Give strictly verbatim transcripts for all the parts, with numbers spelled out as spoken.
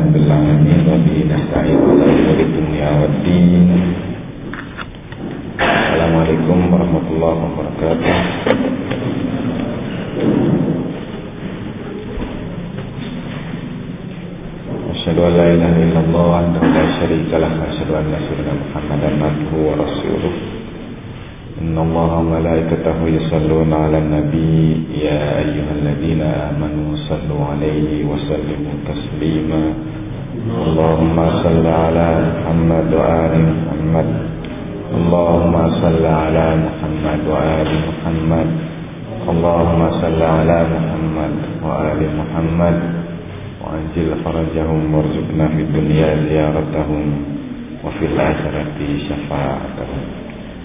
rabbil alamin wa bihi nasta'in ala umuri dunya waddin. Assalamualaikum warahmatullahi wabarakatuh. Asyhadu an la ilaha illallah wahdahu la syarika lah wa asyhadu anna sayyidina Muhammadan abduhu wa rasuluh. Innallaha wa malaikatahu yusholluna 'alan nabi ya ayyuhalladzina amanu shallu 'alaihi wa sallimu taslima. Allahumma shalli 'ala Muhammad wa ali Muhammad. Allahumma shalli 'ala Muhammad wa ali Muhammad. Allahumma shalli 'ala Muhammad wa ali Muhammad. Wa ajil farajahum warzuqna fid dunya ziyaratahum wa fil akhirati syafa'atahum.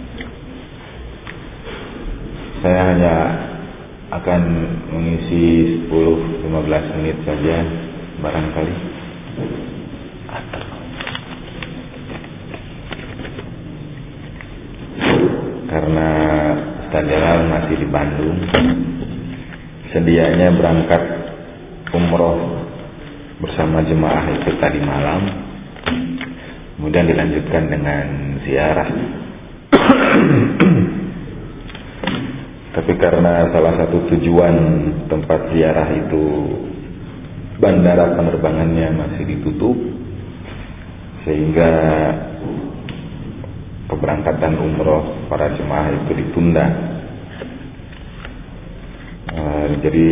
Saya hanya akan mengisi sepuluh sampai lima belas menit saja barangkali. Karena Ustaz Jalal masih di Bandung. Sedianya berangkat umroh bersama jemaah itu tadi malam. Kemudian dilanjutkan dengan ziarah. Tapi karena salah satu tujuan tempat ziarah itu bandara penerbangannya masih ditutup, sehingga keberangkatan umroh para jemaah itu ditunda. Uh, jadi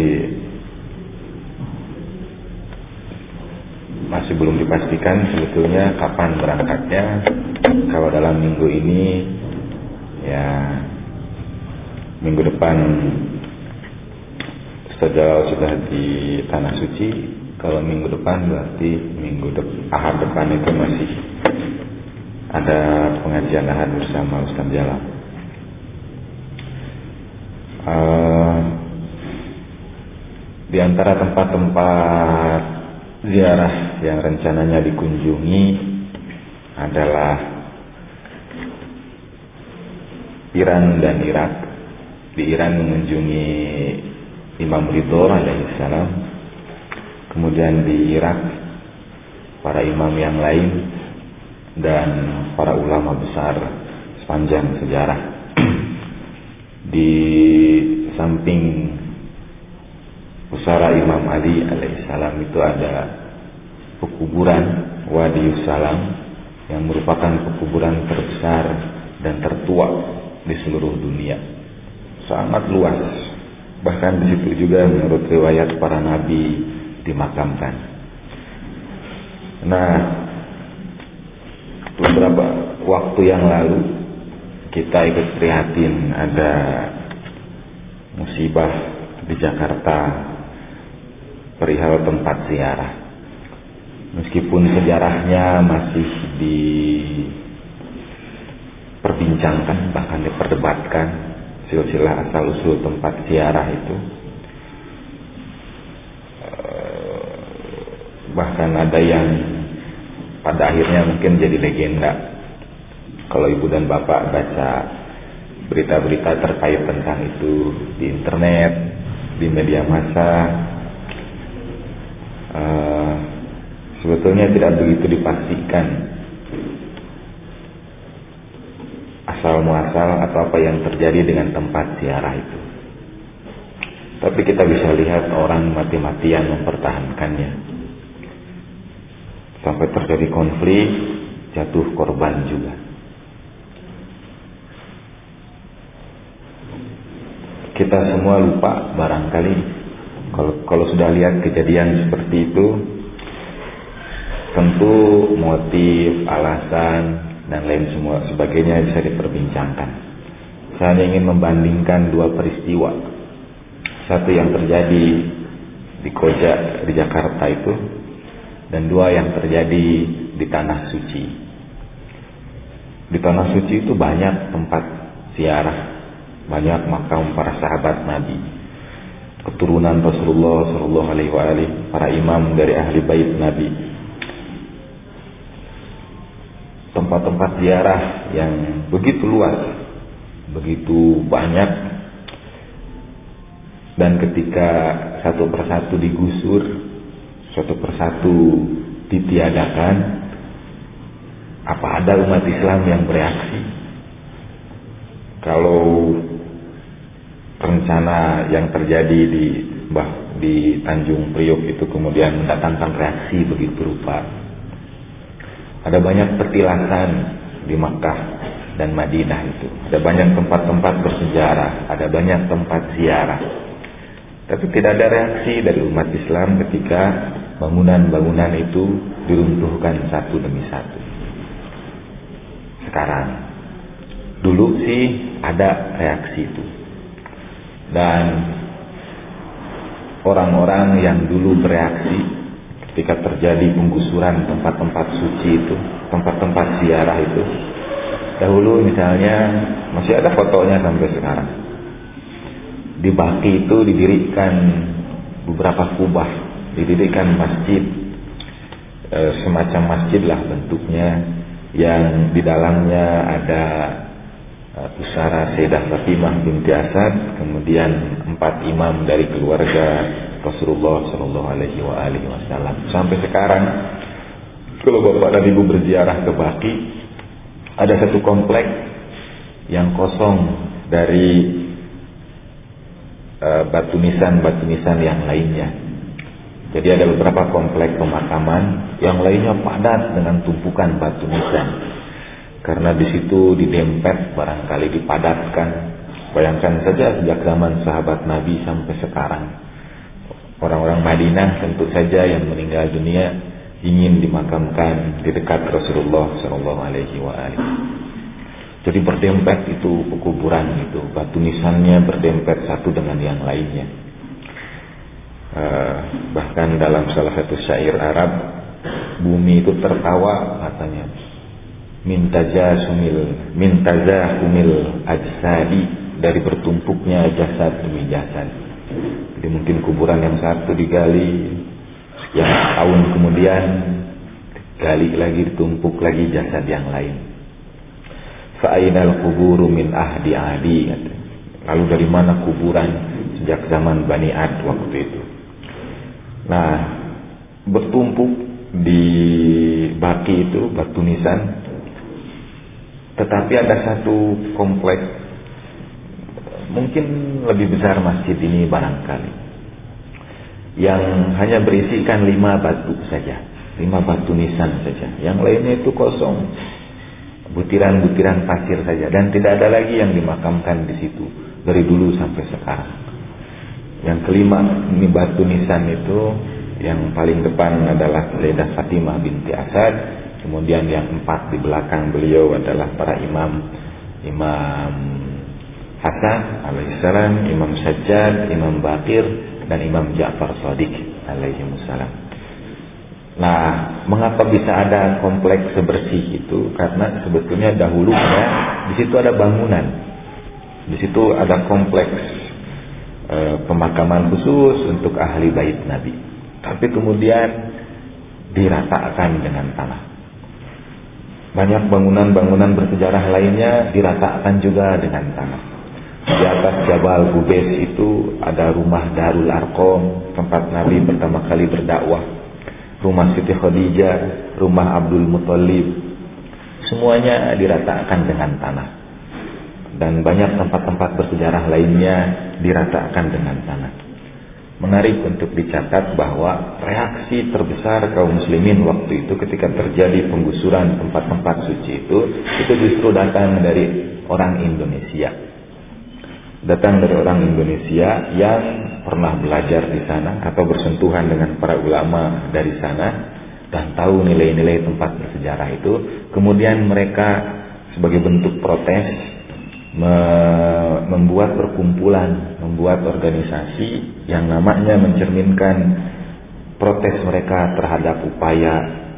masih belum dipastikan sebetulnya kapan berangkatnya. Kalau dalam minggu ini, ya minggu depan Ustaz Jalal sudah di Tanah Suci. Kalau minggu depan berarti minggu depan, ahad depan itu masih ada pengajian ahad bersama Ustaz Jalal. Uh, di antara tempat-tempat ziarah yang rencananya dikunjungi adalah Iran dan Irak. Di Iran mengunjungi Imam Ridho alaihissalam. Kemudian di Irak para imam yang lain dan para ulama besar sepanjang sejarah. Di samping pusara Imam Ali alaihissalam itu ada pekuburan Wadi Salam yang merupakan pekuburan terbesar dan tertua di seluruh dunia. Sangat luas. Bahkan di situ juga menurut riwayat para nabi dimakamkan. Nah, beberapa waktu yang lalu kita ikut prihatin ada musibah di Jakarta perihal tempat ziarah. Meskipun sejarahnya masih diperbincangkan, bahkan diperdebatkan silsilah asal usul tempat ziarah itu, bahkan ada yang pada akhirnya mungkin jadi legenda. Kalau ibu dan bapak baca berita-berita terkait tentang itu di internet, di media massa, uh, sebetulnya tidak begitu dipastikan asal muasal atau apa yang terjadi dengan tempat ziarah itu. Tapi kita bisa lihat orang mati-matian mempertahankannya, sampai terjadi konflik, jatuh korban juga. Kita semua lupa barangkali kalau kalau sudah lihat kejadian seperti itu, tentu motif, alasan dan lain semua sebagainya bisa diperbincangkan. Saya hanya ingin membandingkan dua peristiwa. Satu yang terjadi di Koja, di Jakarta itu, dan dua yang terjadi di Tanah Suci. Di Tanah Suci itu banyak tempat ziarah, banyak makam para sahabat Nabi, keturunan Rasulullah Shallallahu Alaihi Wasallam, para imam dari ahli bait Nabi. Tempat-tempat ziarah yang begitu luas, begitu banyak, dan ketika satu persatu digusur, satu persatu ditiadakan, apa ada umat Islam yang bereaksi? Kalau rencana yang terjadi di bah, di Tanjung Priok itu kemudian mendatangkan reaksi begitu berupa, ada banyak petilasan di Makkah dan Madinah itu, ada banyak tempat-tempat bersejarah, ada banyak tempat ziarah, tapi tidak ada reaksi dari umat Islam ketika bangunan-bangunan itu diruntuhkan satu demi satu. Sekarang, dulu sih ada reaksi itu, dan orang-orang yang dulu bereaksi ketika terjadi penggusuran tempat-tempat suci itu, tempat-tempat ziarah itu, dahulu misalnya masih ada fotonya sampai sekarang. Di Baki itu didirikan beberapa kubah, didirikan masjid, e, semacam masjid lah bentuknya, yang di dalamnya ada e, pusara Sayyidah Fatimah binti Asad, kemudian empat imam dari keluarga Rasulullah Shallallahu Alaihi Wasallam. Sampai sekarang, kalau bapak dan ibu berziarah ke Baki, ada satu komplek yang kosong dari uh, batu nisan-batu nisan yang lainnya. Jadi ada beberapa komplek pemakaman yang lainnya padat dengan tumpukan batu nisan. Karena di situ didempet, barangkali dipadatkan. Bayangkan saja sejak zaman sahabat Nabi sampai sekarang, orang-orang Madinah tentu saja yang meninggal dunia ingin dimakamkan di dekat Rasulullah Shallallahu Alaihi Wasallam. Jadi berdempet itu kuburan itu, batu nisannya berdempet satu dengan yang lainnya. Uh, bahkan dalam salah satu syair Arab, bumi itu tertawa katanya, mintaja sumil, mintaja kumil ajsadi, dari bertumpuknya jasad demi jasad. Jadi mungkin kuburan yang satu digali, yang tahun kemudian gali lagi, ditumpuk lagi jasad yang lain. Fa'ainal kuburu min ahdi adi. Lalu dari mana kuburan sejak zaman Bani Ad waktu itu? Nah, bertumpuk di Baki itu batu nisan. Tetapi ada satu kompleks, mungkin lebih besar masjid ini barangkali, yang hanya berisikan lima batu saja, lima batu nisan saja. Yang lainnya itu kosong, butiran-butiran pasir saja, dan tidak ada lagi yang dimakamkan di situ dari dulu sampai sekarang. Yang kelima ini batu nisan itu, yang paling depan adalah Sayyidah Fatimah binti Asad, kemudian yang empat di belakang beliau adalah para imam, Imam Hasan alaihissalam, Imam Sajjad, Imam Baqir, dan Imam Ja'far Shadiq alaihimussalam. Nah, mengapa bisa ada kompleks sebersih itu? Karena sebetulnya dahulu ada, di situ ada bangunan, di situ ada kompleks e, pemakaman khusus untuk ahli bait Nabi. Tapi kemudian diratakan dengan tanah. Banyak bangunan-bangunan bersejarah lainnya diratakan juga dengan tanah. Di atas Jabal Gubes itu ada rumah Darul Arqam, tempat Nabi pertama kali berdakwah, rumah Siti Khadijah, rumah Abdul Muthalib, semuanya diratakan dengan tanah. Dan banyak tempat-tempat bersejarah lainnya diratakan dengan tanah. Menarik untuk dicatat bahwa reaksi terbesar kaum muslimin waktu itu ketika terjadi penggusuran tempat-tempat suci itu, itu justru datang dari orang Indonesia. Datang dari orang Indonesia yang pernah belajar di sana atau bersentuhan dengan para ulama dari sana dan tahu nilai-nilai tempat bersejarah itu. Kemudian mereka sebagai bentuk protes membuat perkumpulan, membuat organisasi yang namanya mencerminkan protes mereka terhadap upaya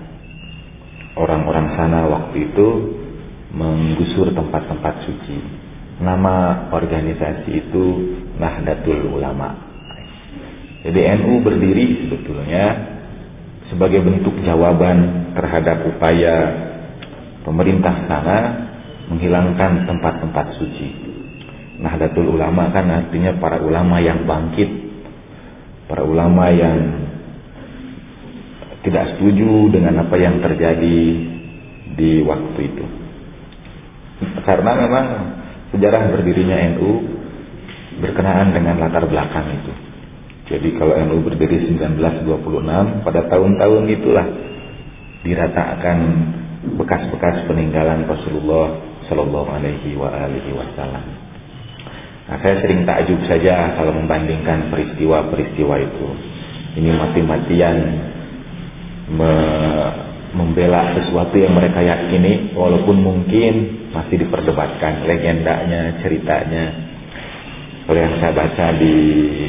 orang-orang sana waktu itu menggusur tempat-tempat suci. Nama organisasi itu Nahdlatul Ulama. Jadi N U berdiri sebetulnya sebagai bentuk jawaban terhadap upaya pemerintah sana menghilangkan tempat-tempat suci. Nahdlatul Ulama kan artinya para ulama yang bangkit, para ulama yang tidak setuju dengan apa yang terjadi di waktu itu. Karena memang sejarah berdirinya N U berkenaan dengan latar belakang itu. Jadi kalau N U berdiri sembilan belas dua puluh enam, pada tahun-tahun itulah diratakan bekas-bekas peninggalan Rasulullah Shallallahu Alaihi Wasallam. Nah, saya sering takjub saja kalau membandingkan peristiwa-peristiwa itu. Ini mati-matian me membela sesuatu yang mereka yakini, walaupun mungkin masih diperdebatkan legendanya, ceritanya. Kalau yang saya baca di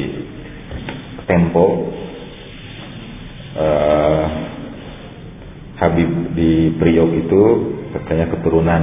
Tempo, uh, Habib di Priok itu katanya keturunan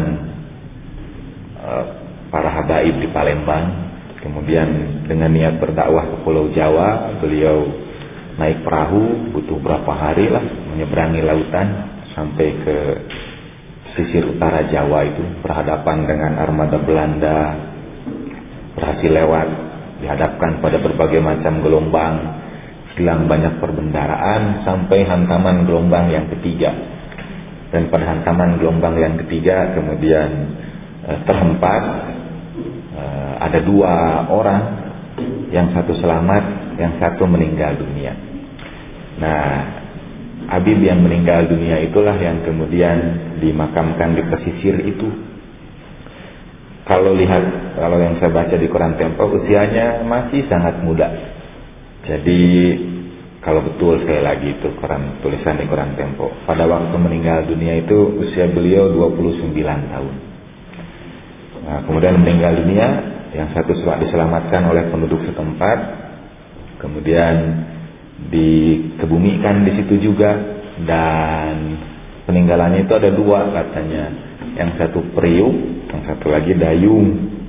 uh, para habaib di Palembang. Kemudian dengan niat berdakwah ke Pulau Jawa, beliau naik perahu, butuh berapa hari lah menyeberangi lautan sampai ke sisir utara Jawa itu, berhadapan dengan armada Belanda, berhasil lewat, dihadapkan pada berbagai macam gelombang, hilang banyak perbendaharaan sampai hantaman gelombang yang ketiga. Dan pada hantaman gelombang yang ketiga kemudian eh, terhempas, eh, ada dua orang, yang satu selamat, yang satu meninggal dunia. Nah, Habib yang meninggal dunia itulah yang kemudian dimakamkan di pesisir itu. Kalau lihat, kalau yang saya baca di Quran Tempo, usianya masih sangat muda. Jadi kalau betul sekali lagi itu Quran, tulisan di Quran Tempo, pada waktu meninggal dunia itu usia beliau dua puluh sembilan tahun. Nah, kemudian meninggal dunia, yang satu diselamatkan oleh penduduk setempat, kemudian dikebumikan di situ juga, dan peninggalannya itu ada dua katanya, yang satu Priuk, yang satu lagi Dayung.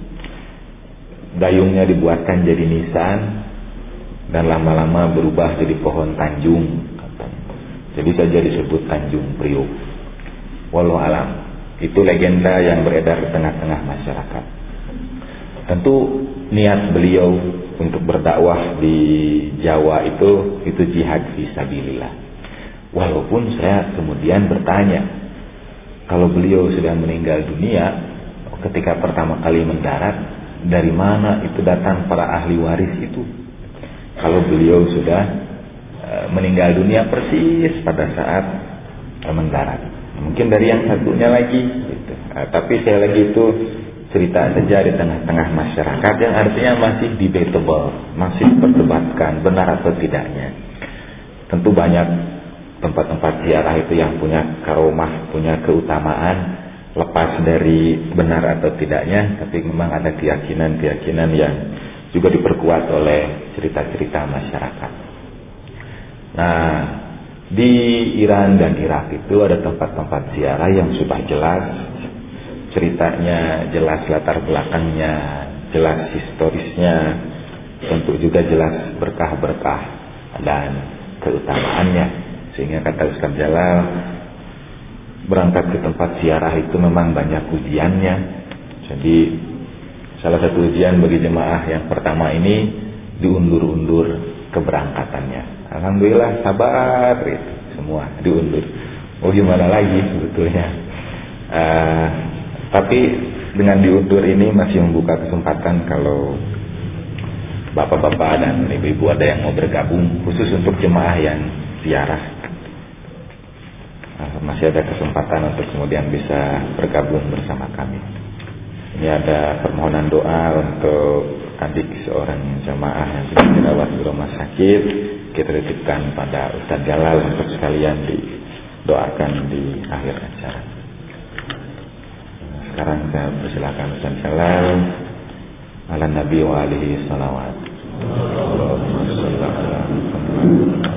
Dayungnya dibuatkan jadi nisan dan lama-lama berubah jadi pohon Tanjung katanya. Jadi saja disebut Tanjung Priuk. Wallahu alam. Itu legenda yang beredar di tengah-tengah masyarakat. Tentu niat beliau untuk berdakwah di Jawa itu itu jihad fisabilillah. Walaupun saya kemudian bertanya, kalau beliau sudah meninggal dunia ketika pertama kali mendarat, dari mana itu datang para ahli waris itu? Kalau beliau sudah e, meninggal dunia persis pada saat e, mendarat, mungkin dari yang satunya lagi gitu. E, tapi saya lagi itu cerita saja di tengah-tengah masyarakat, yang artinya masih debatable, masih diperdebatkan benar atau tidaknya. Tentu banyak tempat-tempat ziarah itu yang punya karomah, punya keutamaan, lepas dari benar atau tidaknya, tapi memang ada keyakinan-keyakinan yang juga diperkuat oleh cerita-cerita masyarakat. Nah, di Iran dan Irak itu ada tempat-tempat ziarah yang sudah jelas ceritanya, jelas latar belakangnya, jelas historisnya, tentu juga jelas berkah-berkah dan keutamaannya. Sehingga kata Ustaz Jalal, berangkat ke tempat ziarah itu memang banyak ujiannya. Jadi salah satu ujian bagi jemaah yang pertama ini diundur-undur keberangkatannya. Alhamdulillah sabar itu semua diundur. Mau gimana lagi sebetulnya. Uh, tapi dengan diundur ini masih membuka kesempatan kalau bapak-bapak dan ibu-ibu ada yang mau bergabung, khusus untuk jemaah yang ziarah. Masih ada kesempatan untuk kemudian bisa bergabung bersama kami. Ini ada permohonan doa untuk adik seorang jamaah yang sedang dirawat di rumah sakit. Kita titipkan pada Ustaz Jalal untuk sekalian didoakan di akhir acara. Sekarang saya persilakan Ustaz Jalal. Ala Nabi wa alihi salawat. Allahumma shalli ala Muhammad.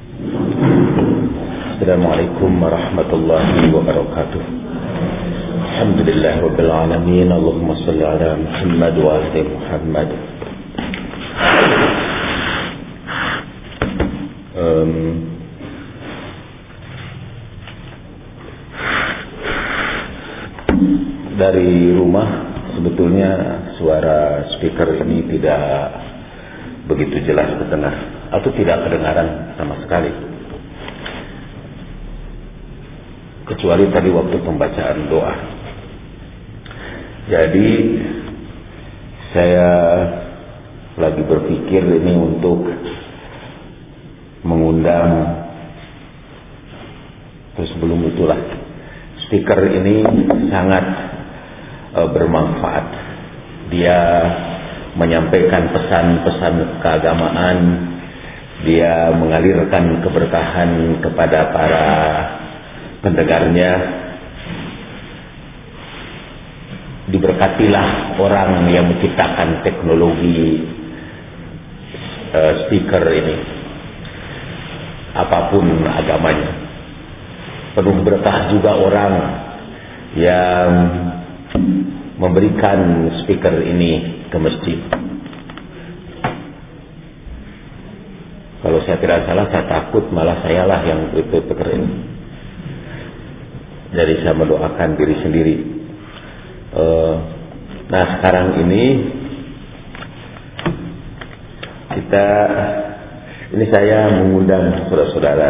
Assalamualaikum warahmatullahi wabarakatuh. Alhamdulillah Rabbil Alamin. Allahumma salli ala Muhammad wa ali Muhammad. um, Dari rumah sebetulnya suara speaker ini tidak begitu jelas terdengar atau tidak kedengaran sama sekali, kecuali tadi waktu pembacaan doa. Jadi saya lagi berpikir ini untuk mengundang, terus belum itulah, speaker ini sangat uh, bermanfaat. Dia menyampaikan pesan-pesan keagamaan, dia mengalirkan keberkahan kepada para pendengarnya. Diberkatilah orang yang menciptakan teknologi uh, speaker ini, apapun agamanya. Penuh berkah juga orang yang memberikan speaker ini ke masjid. Kalau saya tidak salah, saya takut malah sayalah yang beri speaker ini. Jadi saya mendoakan diri sendiri. Uh, nah sekarang ini kita, ini saya mengundang saudara-saudara.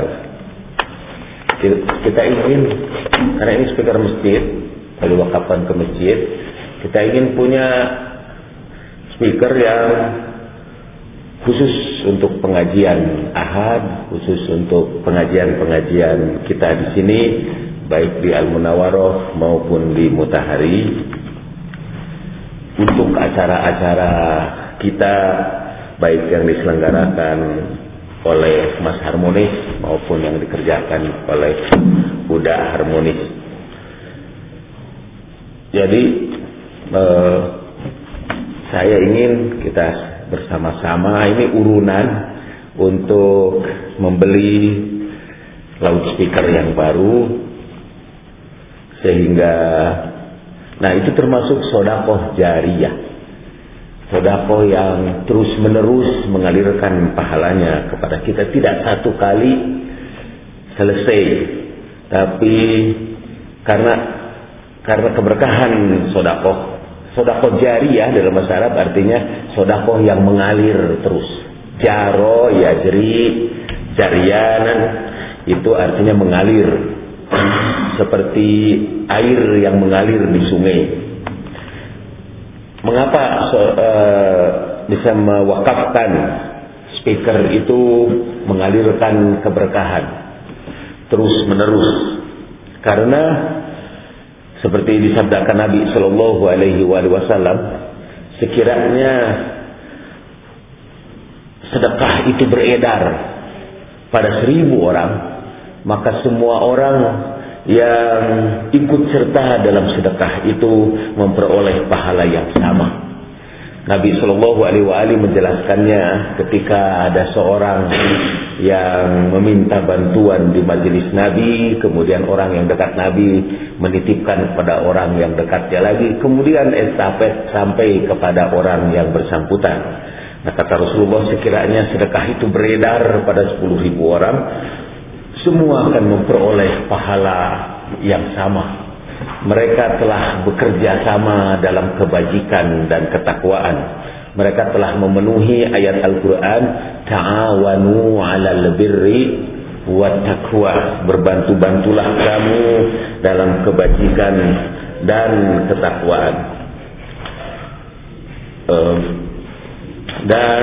Kita ingin, karena ini speaker masjid, lalu wakafkan ke masjid, kita ingin punya speaker yang khusus untuk pengajian ahad, khusus untuk pengajian-pengajian kita di sini, baik di Al-Munawwaroh maupun di Mutahari, untuk acara-acara kita, baik yang diselenggarakan oleh Mas Harmonis maupun yang dikerjakan oleh Huda Harmonis. Jadi eh, saya ingin kita bersama-sama, ini urunan untuk membeli loudspeaker yang baru, sehingga nah itu termasuk sedekah jariyah, sedekah yang terus menerus mengalirkan pahalanya kepada kita, tidak satu kali selesai, tapi karena karena keberkahan sedekah. Sedekah jariyah dalam bahasa Arab artinya sedekah yang mengalir terus. Jaro yajri, jariyanan, itu artinya mengalir, seperti air yang mengalir di sungai. Mengapa so, uh, bisa mewakafkan speaker itu mengalirkan keberkahan terus menerus? Karena seperti disabdakan Nabi Shallallahu Alaihi Wasallam, sekiranya sedekah itu beredar pada seribu orang, maka semua orang yang ikut serta dalam sedekah itu memperoleh pahala yang sama. Nabi Shallallahu Alaihi Wasallam menjelaskannya ketika ada seorang yang meminta bantuan di majelis Nabi, kemudian orang yang dekat Nabi menitipkan kepada orang yang dekatnya lagi, kemudian estafet sampai kepada orang yang bersangkutan. Nah, kata Rasulullah, sekiranya sedekah itu beredar pada sepuluh ribu orang, semua akan memperoleh pahala yang sama. Mereka telah bekerja sama dalam kebajikan dan ketakwaan. Mereka telah memenuhi ayat Al-Quran, ta'awanu 'alal birri wat taqwa, berbantu-bantulah kamu dalam kebajikan dan ketakwaan. Um, dan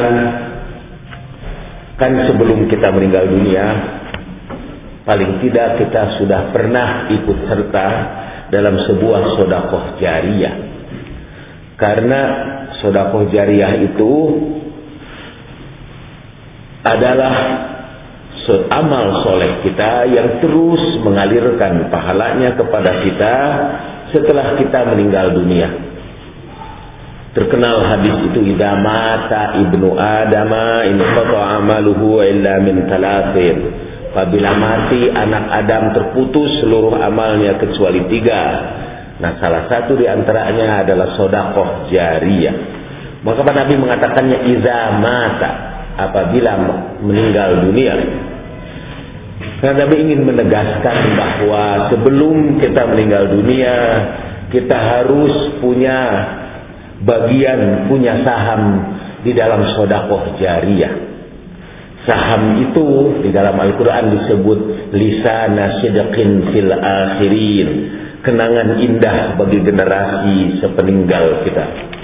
kan sebelum kita meninggal dunia, paling tidak kita sudah pernah ikut serta dalam sebuah sedekah jariyah. Karena sedekah jariyah itu adalah amal soleh kita yang terus mengalirkan pahalanya kepada kita setelah kita meninggal dunia. Terkenal hadis itu, idza mata ibnu adama in qata'a amaluhu illa min thalathin. Apabila mati anak Adam terputus seluruh amalnya kecuali tiga. Nah, salah satu di antaranya adalah sedekah jariyah. Maka Nabi mengatakannya iza mata, apabila meninggal dunia. Karena Nabi ingin menegaskan bahwa sebelum kita meninggal dunia, kita harus punya bagian, punya saham di dalam sedekah jariyah. Saham itu di dalam Al-Quran disebut lisana sidqin fil akhirin, kenangan indah bagi generasi sepeninggal kita.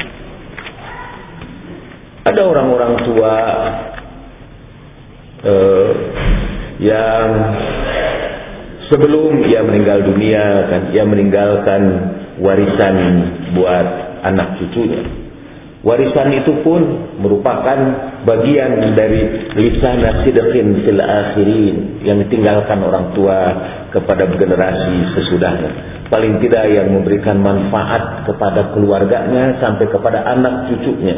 Ada orang-orang tua eh, yang sebelum ia meninggal dunia kan, ia meninggalkan warisan buat anak cucunya. Warisan itu pun merupakan bagian dari lisana sidqin fil akhirin yang ditinggalkan orang tua kepada generasi sesudahnya. Paling tidak yang memberikan manfaat kepada keluarganya sampai kepada anak cucunya.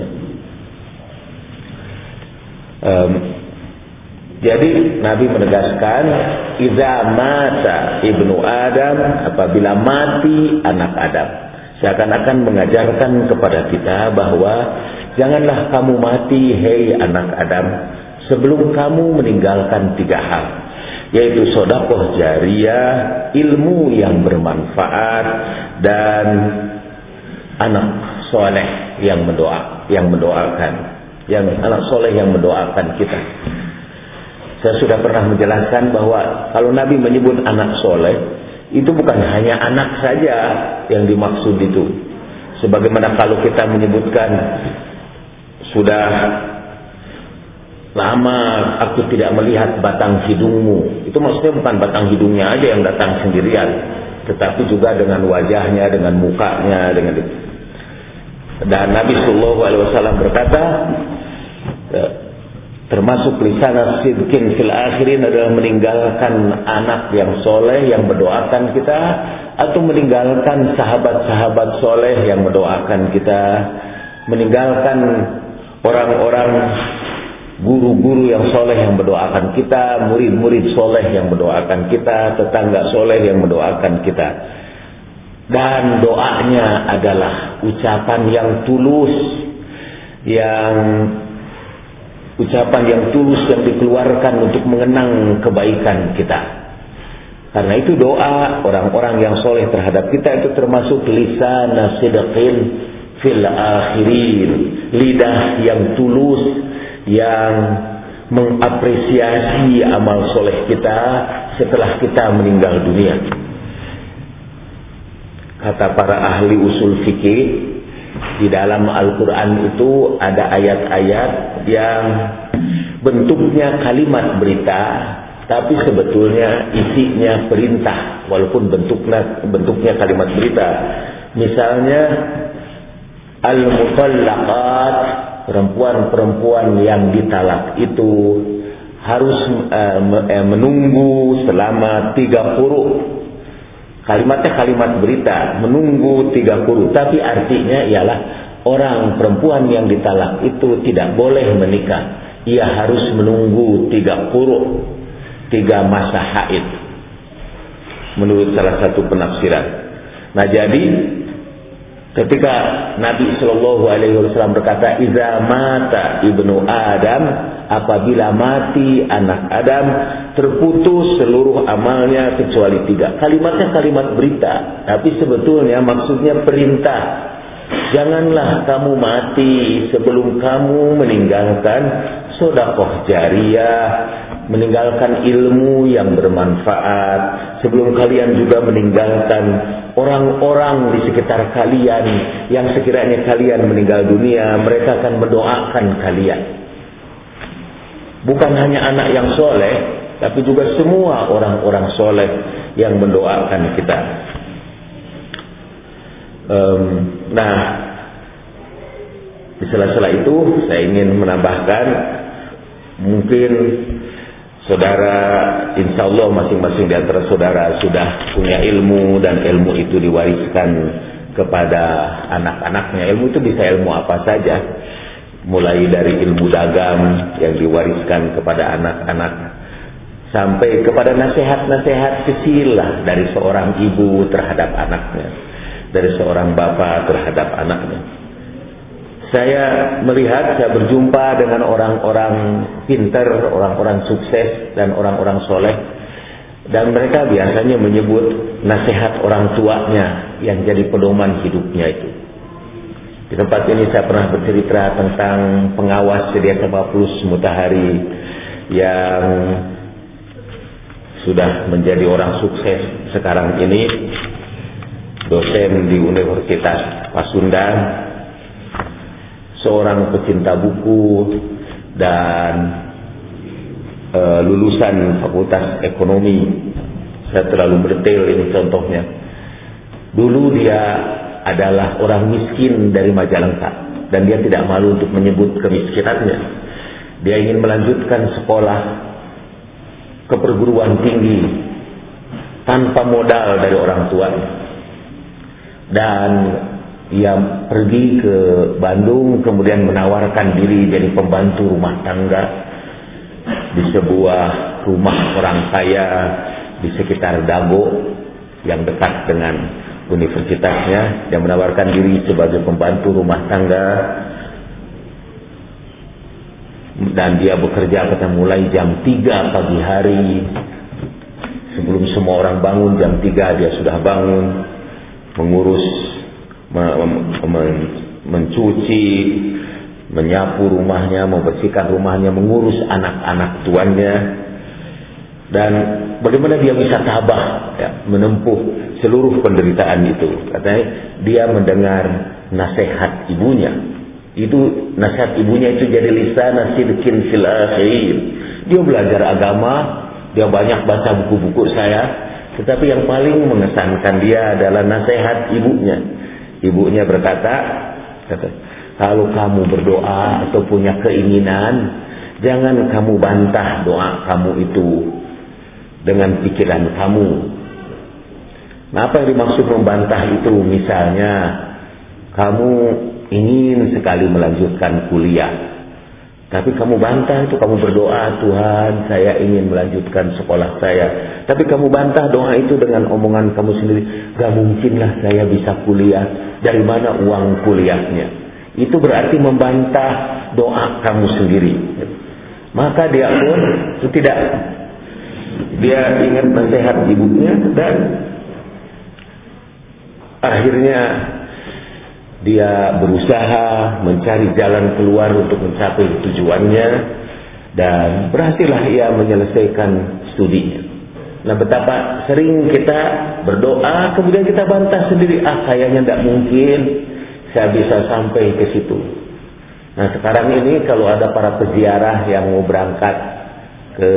Um, jadi Nabi menegaskan, idza mata ibnu Adam, apabila mati anak Adam. Seakan-akan mengajarkan kepada kita bahwa janganlah kamu mati, hei anak Adam, sebelum kamu meninggalkan tiga hal, yaitu sedekah jariyah, ilmu yang bermanfaat, dan anak soleh yang mendoa, yang mendoakan, yang anak soleh yang mendoakan kita. Saya sudah pernah menjelaskan bahwa kalau Nabi menyebut anak soleh, itu bukan hanya anak saja yang dimaksud itu. Sebagaimana kalau kita menyebutkan sudah lama aku tidak melihat batang hidungmu, itu maksudnya bukan batang hidungnya aja yang datang sendirian, tetapi juga dengan wajahnya, dengan mukanya, dengan itu. Dan Nabi Shallallahu Alaihi Wasallam berkata, termasuk lisana sidqin fil akhirin adalah meninggalkan anak yang soleh yang mendoakan kita, atau meninggalkan sahabat-sahabat soleh yang mendoakan kita, meninggalkan orang-orang guru-guru yang soleh yang mendoakan kita, murid-murid soleh yang mendoakan kita, tetangga soleh yang mendoakan kita. Dan doanya adalah ucapan yang tulus, yang ucapan yang tulus yang dikeluarkan untuk mengenang kebaikan kita. Karena itu doa orang-orang yang soleh terhadap kita itu termasuk lisana sidqin fil akhirin, lidah yang tulus yang mengapresiasi amal soleh kita setelah kita meninggal dunia. Kata para ahli usul fikih, di dalam Al-Quran itu ada ayat-ayat yang bentuknya kalimat berita, tapi sebetulnya isinya perintah, walaupun bentuknya bentuknya kalimat berita. Misalnya al-mutallaqat, perempuan-perempuan yang ditalak itu harus uh, menunggu selama tiga quru. Kalimatnya kalimat berita, menunggu tiga quru, tapi artinya ialah orang perempuan yang ditalak itu tidak boleh menikah. Ia harus menunggu tiga quru, tiga masa haid, menurut salah satu penafsiran. Nah, jadi ketika Nabi Shallallahu Alaihi Wasallam berkata, "Iza mata ibnu Adam," apabila mati anak Adam, terputus seluruh amalnya kecuali tiga. Kalimatnya kalimat berita, tapi sebetulnya maksudnya perintah. Janganlah kamu mati sebelum kamu meninggalkan sedekah jariyah, meninggalkan ilmu yang bermanfaat, sebelum kalian juga meninggalkan orang-orang di sekitar kalian yang sekiranya kalian meninggal dunia, mereka akan mendoakan kalian. Bukan hanya anak yang soleh, tapi juga semua orang-orang soleh yang mendoakan kita. Um, nah, di sela-sela itu saya ingin menambahkan, mungkin saudara, insya Allah masing-masing di antara saudara sudah punya ilmu, dan ilmu itu diwariskan kepada anak-anaknya. Ilmu itu bisa ilmu apa saja, mulai dari ilmu dagang yang diwariskan kepada anak-anak, sampai kepada nasihat-nasihat kecil lah dari seorang ibu terhadap anaknya. dari seorang bapak terhadap anaknya. Saya melihat, saya berjumpa dengan orang-orang pintar, orang-orang sukses dan orang-orang soleh, dan mereka biasanya menyebut nasihat orang tuanya yang jadi pedoman hidupnya itu. Di tempat ini saya pernah bercerita tentang pengawas Sedia Plus Mutahari yang sudah menjadi orang sukses sekarang ini, dosen di Universitas Pasundan, seorang pecinta buku dan e, lulusan Fakultas Ekonomi. Saya terlalu mendetail ini contohnya. Dulu dia adalah orang miskin dari Majalengka, dan dia tidak malu untuk menyebut kemiskinannya. Dia ingin melanjutkan sekolah ke perguruan tinggi tanpa modal dari orang tuanya, dan ia pergi ke Bandung, kemudian menawarkan diri jadi pembantu rumah tangga di sebuah rumah orang kaya di sekitar Dago yang dekat dengan universitasnya. Dia menawarkan diri sebagai pembantu rumah tangga, dan dia bekerja pada mulai jam tiga pagi hari. Sebelum semua orang bangun, jam tiga dia sudah bangun, mengurus, mencuci, menyapu rumahnya, membersihkan rumahnya, mengurus anak-anak tuannya. Dan bagaimana dia bisa tabah ya, menempuh seluruh penderitaan itu. Katanya dia mendengar nasihat ibunya. Itu nasihat ibunya itu jadi lisan sidqin fil akhirin. Dia belajar agama, dia banyak baca buku-buku saya, tetapi yang paling mengesankan dia adalah nasihat ibunya. Ibunya berkata, kata, kalau kamu berdoa atau punya keinginan, jangan kamu bantah doa kamu itu dengan pikiran kamu. Nah, apa yang dimaksud membantah itu? Misalnya kamu ingin sekali melanjutkan kuliah, tapi kamu bantah itu, kamu berdoa, Tuhan saya ingin melanjutkan sekolah saya, tapi kamu bantah doa itu dengan omongan kamu sendiri, gak mungkinlah saya bisa kuliah, dari mana uang kuliahnya. Itu berarti membantah doa kamu sendiri. Maka dia pun tidak, dia ingat nasihat ibunya, dan akhirnya dia berusaha mencari jalan keluar untuk mencapai tujuannya, dan berhasillah ia menyelesaikan studinya. Nah, betapa sering kita berdoa kemudian kita bantah sendiri, ah kayaknya tidak mungkin saya bisa sampai ke situ. Nah, sekarang ini kalau ada para peziarah yang mau berangkat ke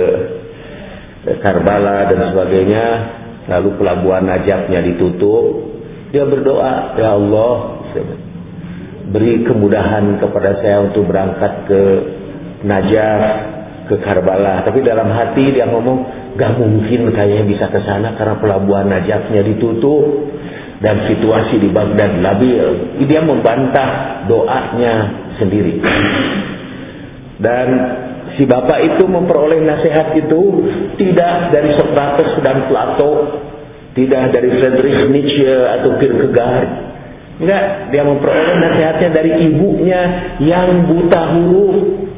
Karbala dan sebagainya, lalu pelabuhan Najafnya ditutup, dia berdoa, ya Allah, beri kemudahan kepada saya untuk berangkat ke Najaf, ke Karbala. Tapi dalam hati dia ngomong, gak mungkin kayaknya bisa ke sana karena pelabuhan Najafnya ditutup dan situasi di Baghdad labil. Dia membantah doanya sendiri. Dan si bapak itu memperoleh nasihat itu tidak dari Socrates dan Plato, tidak dari Friedrich Nietzsche atau Kierkegaard. Enggak, dia memperoleh nasihatnya dari ibunya yang buta huruf,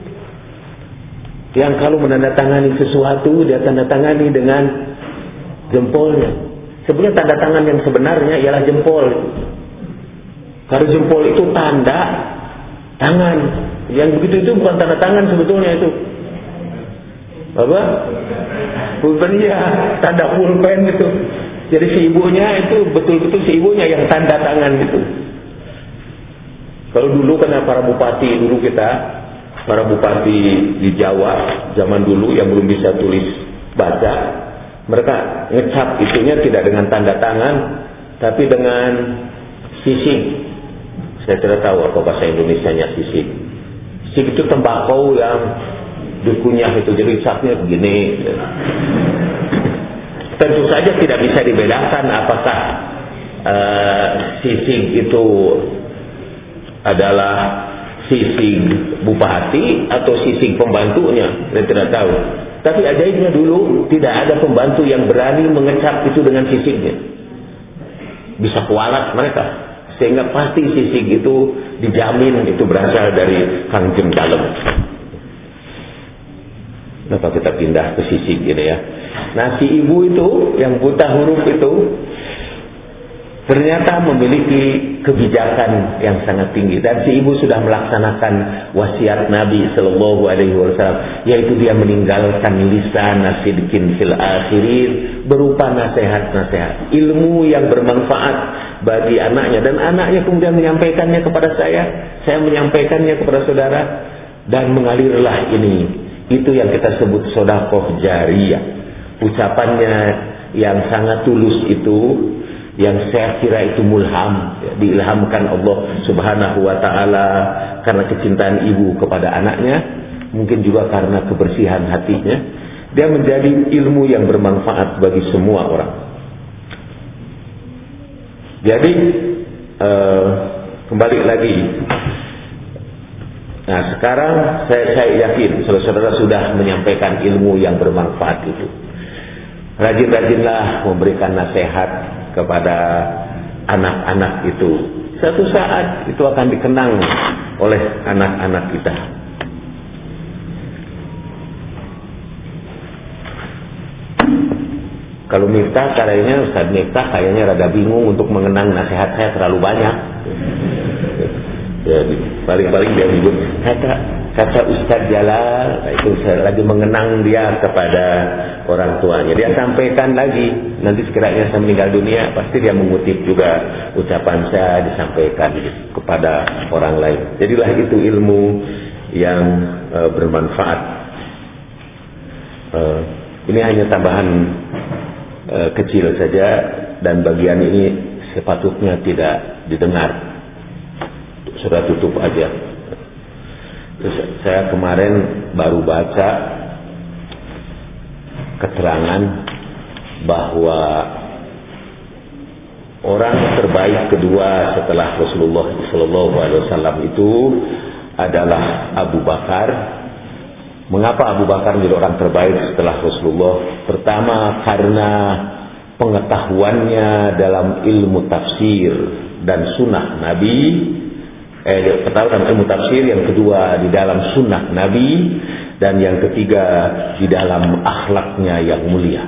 yang kalau menandatangani sesuatu dia tandatangani dengan jempolnya. Sebenarnya tanda tangan yang sebenarnya ialah jempol. Karena jempol itu tanda tangan. Yang begitu itu bukan tanda tangan sebetulnya itu. Apa? Pulpen, ya, tanda pulpen itu. Jadi si ibunya itu betul-betul si ibunya yang tanda tangan itu. Kalau dulu kan para bupati dulu kita, para bupati di Jawa zaman dulu yang belum bisa tulis baca, mereka ngecap itunya tidak dengan tanda tangan, tapi dengan sisik. Saya tidak tahu apa bahasa Indonesianya sisik. Sisik itu tembakau yang dikunyah itu, jadi capnya begini. Tentu saja tidak bisa dibedakan apakah uh, sisik itu adalah sisik bupati atau sisik pembantunya. Saya tidak tahu. Tapi ajaibnya dulu tidak ada pembantu yang berani mengecap itu dengan sisiknya. bisa kualat mereka, sehingga pasti sisik itu dijamin itu berasal dari Kangjeng Dalem. Kenapa kita pindah ke sisik gitu ya? Nah, si ibu itu yang buta huruf itu ternyata memiliki kebijakan yang sangat tinggi, dan si ibu sudah melaksanakan wasiat Nabi Sallallahu Alaihi Wasallam, yaitu dia meninggalkan lisan sidqin fil akhirin, berupa nasihat-nasihat ilmu yang bermanfaat bagi anaknya, dan anaknya kemudian menyampaikannya kepada saya, saya menyampaikannya kepada saudara, dan mengalirlah ini. Itu yang kita sebut sedekah jariyah. Ucapannya yang sangat tulus itu, yang saya kira itu mulham, ya, diilhamkan Allah Subhanahu wa taala karena kecintaan ibu kepada anaknya, mungkin juga karena kebersihan hatinya, dia menjadi ilmu yang bermanfaat bagi semua orang. Jadi eh, kembali lagi. Nah, sekarang saya, saya yakin saudara-saudara sudah menyampaikan ilmu yang bermanfaat itu. Rajin-rajinlah memberikan nasihat kepada anak-anak itu. Suatu saat itu akan dikenang oleh anak-anak kita. Kalau Miftah kayaknya, Ustaz Miftah kayaknya rada bingung untuk mengenang nasihat saya terlalu banyak. Ya, paling-paling dia menyebut kata kata Ustaz Jalal, itu saya lagi mengenang dia kepada orang tuanya. Dia sampaikan lagi, nanti sekiranya saya meninggal dunia pasti dia mengutip juga ucapan saya, disampaikan kepada orang lain. Jadilah itu ilmu yang e, bermanfaat. E, ini hanya tambahan e, kecil saja, dan bagian ini sepatutnya tidak didengar. Sudah tutup aja. Terus saya kemarin baru baca keterangan bahwa orang terbaik kedua setelah Rasulullah Sallallahu Alaihi Wasallam itu adalah Abu Bakar. Mengapa Abu Bakar menjadi orang terbaik setelah Rasulullah? Pertama, karena pengetahuannya dalam ilmu tafsir dan sunnah Nabi. Eh, pertama dalam ilmu tafsir, yang kedua di dalam sunnah Nabi, dan yang ketiga di dalam akhlaknya yang mulia.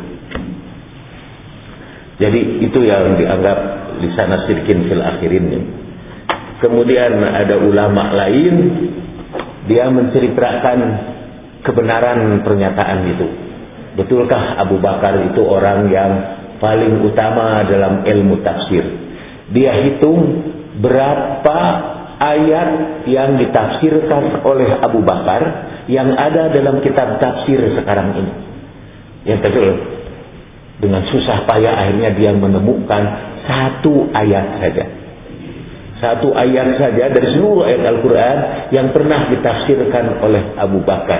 Jadi itu yang dianggap lisan sidqin fil akhirin. Kemudian ada ulama lain, dia menceritakan kebenaran pernyataan itu. Betulkah Abu Bakar itu orang yang paling utama dalam ilmu tafsir? Dia hitung berapa ayat yang ditafsirkan oleh Abu Bakar yang ada dalam kitab tafsir sekarang ini. Yang betul, dengan susah payah akhirnya dia menemukan satu ayat saja. Satu ayat saja dari seluruh ayat Al-Quran yang pernah ditafsirkan oleh Abu Bakar.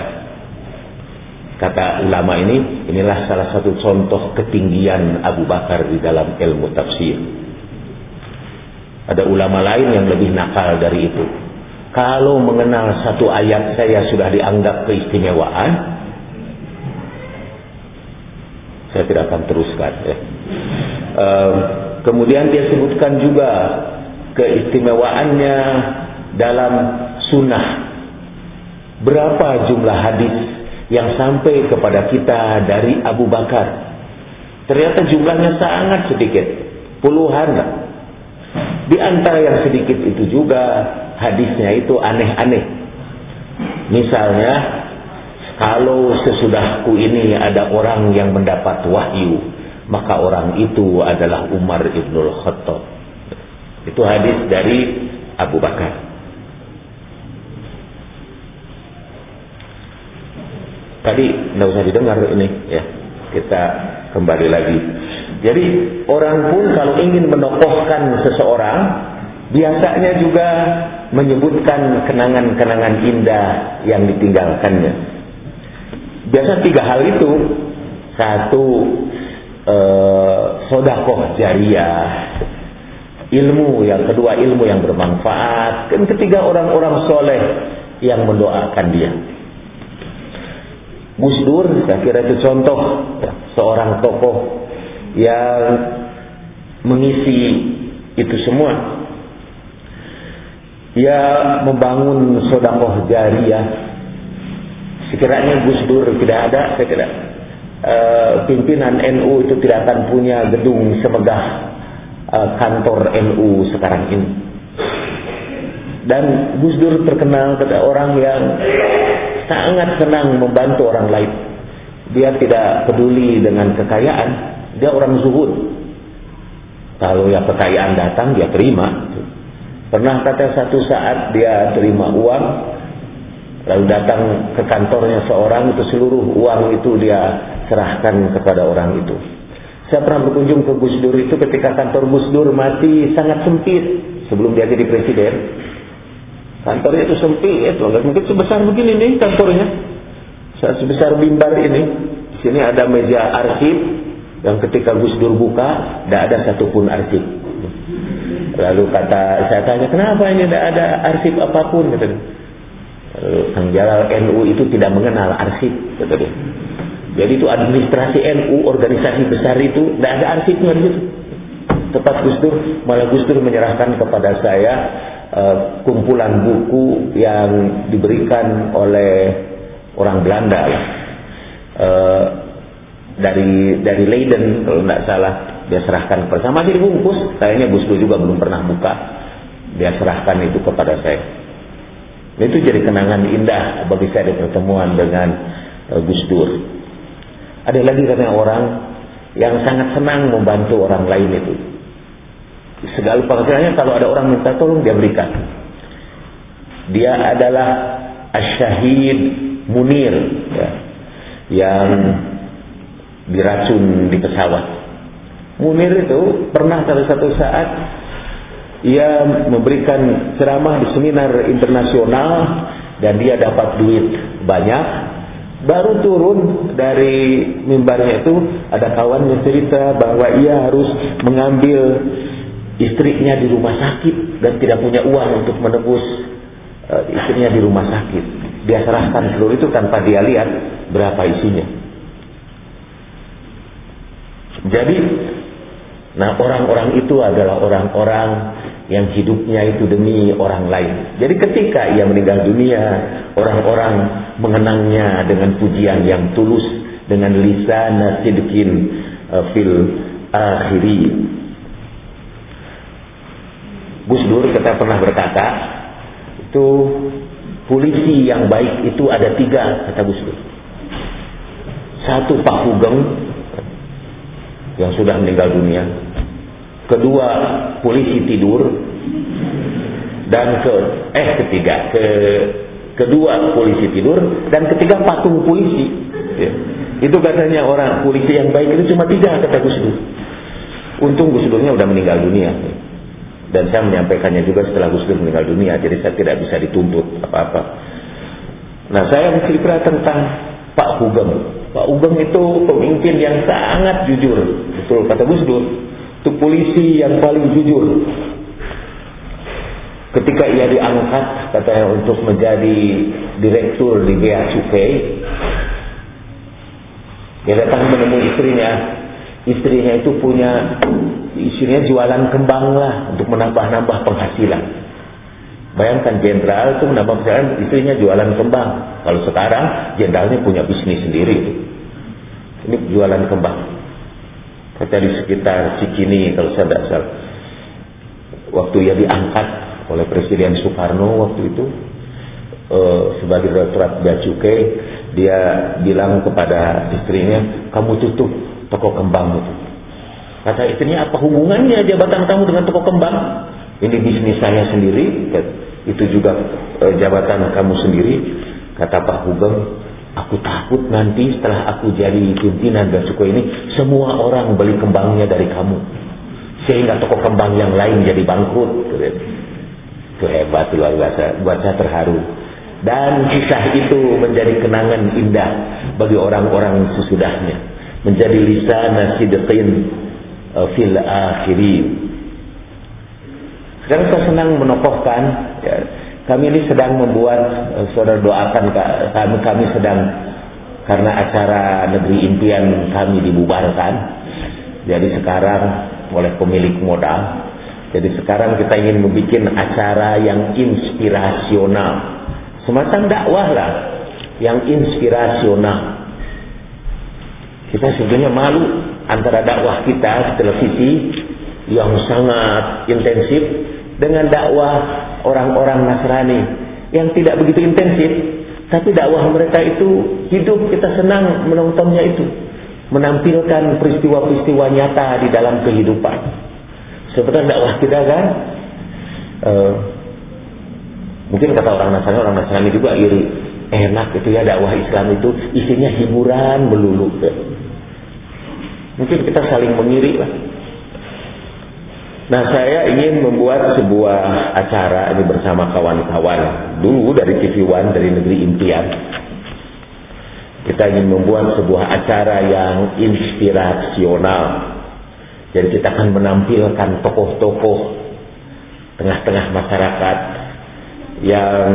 Kata ulama ini, inilah salah satu contoh ketinggian Abu Bakar di dalam ilmu tafsir. Ada ulama lain yang lebih nakal dari itu. Kalau mengenal satu ayat saya sudah dianggap keistimewaan, saya tidak akan teruskan. Ya. E, kemudian dia sebutkan juga keistimewaannya dalam sunnah. Berapa jumlah hadis yang sampai kepada kita dari Abu Bakar? Ternyata jumlahnya sangat sedikit, puluhan lah. Di antara yang sedikit itu juga hadisnya itu aneh-aneh. Misalnya, kalau sesudahku ini ada orang yang mendapat wahyu, maka orang itu adalah Umar ibnul Khattab. Itu hadis dari Abu Bakar. Tadi tidak usah didengar ini, ya. Kita kembali lagi. Jadi orang pun kalau ingin menokohkan seseorang, biasanya juga menyebutkan kenangan-kenangan indah yang ditinggalkannya. Biasa tiga hal itu. Satu, eh, sedekah jariyah, ilmu. Yang kedua, ilmu yang bermanfaat. Dan ketiga, orang-orang soleh yang mendoakan dia. Gus Dur, saya kira itu contoh ya, seorang tokoh yang mengisi Itu semua ya membangun sedekah jariyah. Sekiranya Gus Dur tidak ada, saya kira uh, pimpinan N U itu tidak akan punya gedung semegah uh, kantor N U sekarang ini. Dan Gus Dur terkenal sebagai orang yang sangat senang membantu orang lain. Dia tidak peduli dengan kekayaan, dia orang zuhud. Kalau ya kekayaan datang dia terima. Pernah kata satu saat dia terima uang, lalu datang ke kantornya seorang, itu seluruh uang itu dia serahkan kepada orang itu. Saya pernah berkunjung ke Gus Dur itu ketika kantor Gus Dur masih sangat sempit sebelum dia jadi presiden. Kantornya itu sempit, mungkin sebesar begini nih kantornya, sebesar mimbar ini. Di sini ada meja arsip yang ketika Gus Dur buka, tidak ada satupun arsip. Lalu kata, saya tanya, kenapa ini tidak ada arsip apapun? Kata dia. Lalu Kang Jalal, N U itu tidak mengenal arsip, kata dia. Jadi itu administrasi N U, organisasi besar itu, tidak ada arsipnya di situ. Tepat Gus Dur, malah Gus Dur menyerahkan kepada saya uh, kumpulan buku yang diberikan oleh orang Belanda uh, dari dari Leiden kalau tidak salah. Dia serahkan kepada saya, masih dibungkus. Kayaknya Gus Dur juga belum pernah buka. Dia serahkan itu kepada saya. Itu jadi kenangan indah bagi saya di pertemuan dengan uh, Gus Dur. Ada lagi katanya orang yang sangat senang membantu orang lain itu. Segala penghasilannya kalau ada orang minta tolong dia berikan. Dia adalah Asy-Syahid Munir ya, yang diracun di pesawat. Munir itu pernah pada satu saat ia memberikan ceramah di seminar internasional dan dia dapat duit banyak. Baru turun dari mimbarnya itu ada kawan yang cerita bahwa ia harus mengambil istrinya di rumah sakit dan tidak punya uang untuk menebus uh, istrinya di rumah sakit. Dia serahkan seluruh itu tanpa dia lihat berapa isinya. Jadi, nah orang-orang itu adalah orang-orang yang hidupnya itu demi orang lain. Jadi ketika ia meninggal dunia, orang-orang mengenangnya dengan pujian yang tulus, dengan lisan sidqin uh, fil akhirin. Gus Dur kita pernah berkata, itu polisi yang baik itu ada tiga, kata Gus Dur. Satu Pak Hugeng yang sudah meninggal dunia. Kedua polisi tidur. Dan ke eh ketiga ke kedua polisi tidur dan ketiga patung polisi. Ya. Itu katanya orang polisi yang baik itu cuma tiga, kata Gus Dur. Untung Gus Durnya udah meninggal dunia. Dan saya menyampaikannya juga setelah Gus Dur meninggal dunia, jadi saya tidak bisa dituntut apa-apa. Nah, saya bercerita tentang Pak Hugeng. Pak Hugeng itu pemimpin yang sangat jujur. Betul kata Gus Dur, itu polisi yang paling jujur. Ketika ia diangkat katanya untuk menjadi direktur di Bea Cukai, dia datang menemui istrinya. Istrinya itu punya, istrinya jualan kembang lah untuk menambah-nambah penghasilan. Bayangkan jenderal itu menambah penghasilan, istrinya jualan kembang. Kalau sekarang jenderalnya punya bisnis sendiri. Ini jualan kembang. Kata di sekitar Cikini kalau saya tidak salah. Waktu ia diangkat oleh Presiden Soekarno waktu itu uh, sebagai Direktorat Bea Cukai, dia bilang kepada istrinya, kamu tutup toko kembang itu. Kata istrinya, apa hubungannya jabatan kamu dengan toko kembang? Ini bisnis saya sendiri. Itu juga uh, jabatan kamu sendiri. Kata Pak Hugeng, aku takut nanti setelah aku jadi pimpinan Bea Cukai ini, semua orang beli kembangnya dari kamu, sehingga toko kembang yang lain jadi bangkrut. Itu hebat, luar biasa. Buat saya terharu. Dan kisah itu menjadi kenangan indah bagi orang-orang sesudahnya, menjadi lisan sidqin uh, fil akhirin. Sekarang saya senang menokohkan ya, kami ini sedang membuat uh, saudara doakan kami kami sedang, karena acara Negeri Impian kami dibubarkan. Jadi sekarang oleh pemilik modal Jadi sekarang kita ingin membuat acara yang inspirasional, semacam dakwah lah, yang inspirasional. Kita sebenarnya malu antara dakwah kita di televisi yang sangat intensif dengan dakwah orang-orang Nasrani yang tidak begitu intensif, tapi dakwah mereka itu hidup, kita senang menontonnya itu, menampilkan peristiwa-peristiwa nyata di dalam kehidupan. Sebenarnya dakwah kita kan uh, mungkin kata orang Nasrani, orang Nasrani juga iri, enak itu ya dakwah Islam itu isinya hiburan melulu. Mungkin kita saling mengiri lah. Nah, saya ingin membuat sebuah acara ini bersama kawan-kawan dulu dari T V One, dari negeri impian. Kita ingin membuat sebuah acara yang inspirasional. Jadi kita akan menampilkan tokoh-tokoh tengah-tengah masyarakat yang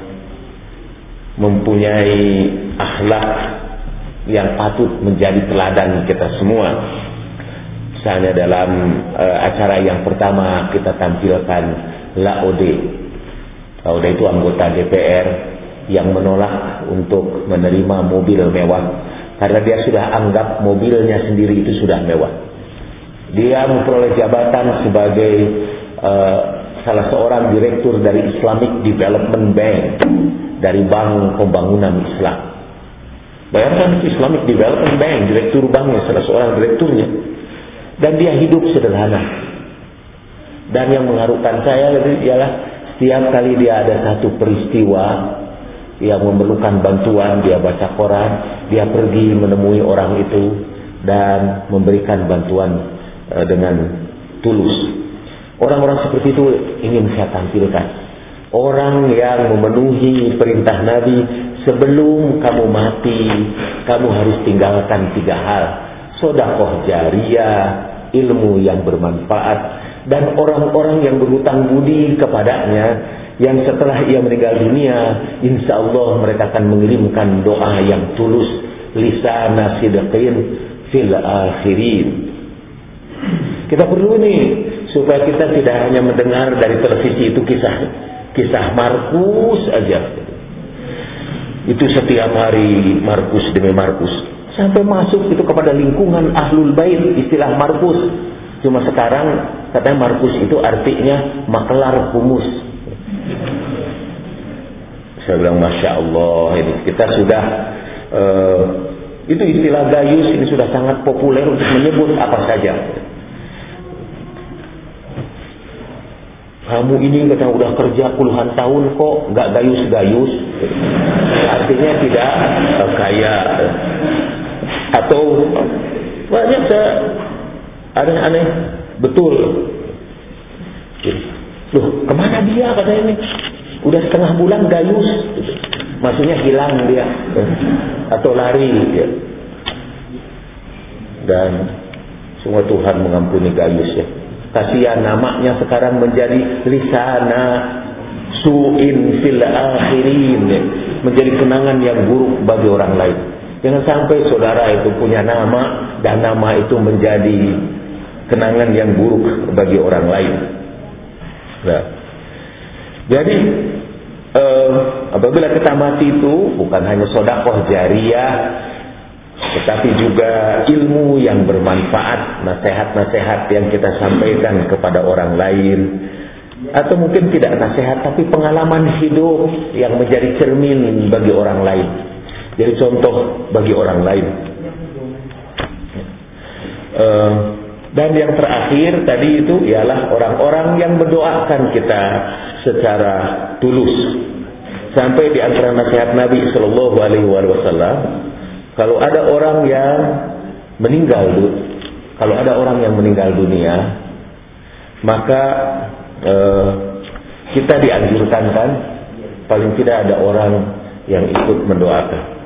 mempunyai akhlak yang patut menjadi teladan kita semua. Misalnya dalam uh, acara yang pertama kita tampilkan Laode. Laode itu anggota D P R yang menolak untuk menerima mobil mewah karena dia sudah anggap mobilnya sendiri itu sudah mewah. Dia memperoleh jabatan sebagai uh, salah seorang direktur dari Islamic Development Bank, dari Bank Pembangunan Islam. Bayangkan itu Islamic Development Bank, direktur banknya, salah seorang direkturnya. Dan dia hidup sederhana. Dan yang mengharukan saya ialah setiap kali dia ada satu peristiwa yang memerlukan bantuan, dia baca koran, dia pergi menemui orang itu dan memberikan bantuan uh, dengan tulus. Orang-orang seperti itu ingin saya tampilkan. Orang yang memenuhi perintah Nabi, sebelum kamu mati, kamu harus tinggalkan tiga hal: sedekah jariyah, ilmu yang bermanfaat, dan orang-orang yang berhutang budi kepadanya, yang setelah ia meninggal dunia, insya Allah mereka akan mengirimkan doa yang tulus, lisana sidqin fil akhirin. Kita perlu nih supaya kita tidak hanya mendengar dari televisi itu kisah kisah Markus aja. Itu setiap hari Markus demi Markus, sampai masuk itu kepada lingkungan Ahlul Bait istilah Markus. Cuma sekarang katanya Markus itu artinya maklar humus. Saya bilang Masya Allah, ini kita sudah uh, itu istilah gayus ini sudah sangat populer untuk menyebut apa saja. Kamu ini kata udah kerja puluhan tahun kok nggak gayus-gayus, artinya tidak uh, kaya. Atau banyak saya aneh-aneh betul. Loh, kemana dia katanya ini? Udah setengah bulan gayus, maksudnya hilang dia atau lari ya. Dan semua Tuhan mengampuni gayus ya. Kasihan namanya sekarang menjadi lisana su'in fil akhirin ya. Menjadi kenangan yang buruk bagi orang lain. Jangan sampai saudara itu punya nama dan nama itu menjadi kenangan yang buruk bagi orang lain. Nah, jadi eh, apabila kita mati itu bukan hanya sedekah jariyah, tetapi juga ilmu yang bermanfaat, nasihat-nasihat yang kita sampaikan kepada orang lain, atau mungkin tidak nasihat tapi pengalaman hidup yang menjadi cermin bagi orang lain. Jadi contoh bagi orang lain. Uh, dan yang terakhir tadi itu ialah orang-orang yang mendoakan kita secara tulus. Sampai di antara nasihat Nabi Sallallahu Alaihi Wasallam, kalau ada orang yang meninggal, kalau ada orang yang meninggal dunia, maka uh, kita dianjurkan kan, paling tidak ada orang yang ikut mendoakan.